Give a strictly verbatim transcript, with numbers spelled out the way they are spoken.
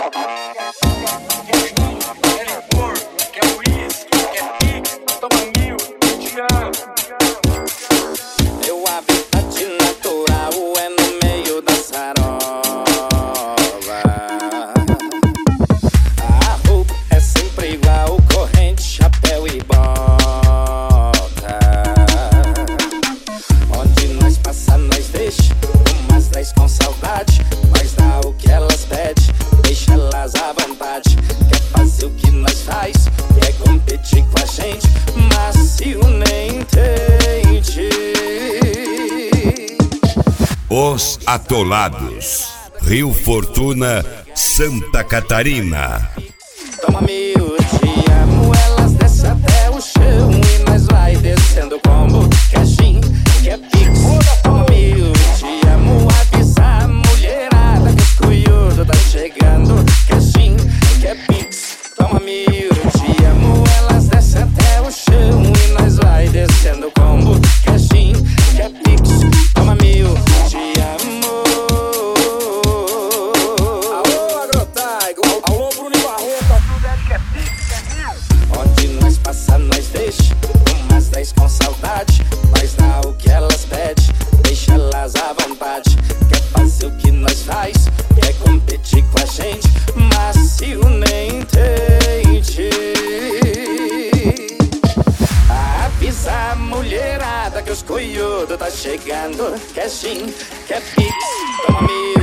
Os Atolados, Rio Fortuna, Santa Catarina. Toma-me o te amo, elas descem até o chão e nós vai descendo como que é gin, que é pix. Toma-me o te amo, avisa a mulherada que os cunhudos tá chegando, que é gin, que é pix. Toma-me o te amo, elas descem até o chão e nós vai descendo como que é gin, que é pix. Toma-me o te amo. Alô, Agrotaigo, alô, Bruno Barreto, tudo é que é pix, é mil. Onde nós passa, nós deixa umas dez com saudade. Nós dá o que elas pedem, deixa elas à vontade. Quer fazer o que nós faz, quer competir com a gente, mas se o nem entende. Avisa a mulherada que os cunhudos tá chegando, quer gin, quer pix. Toma-me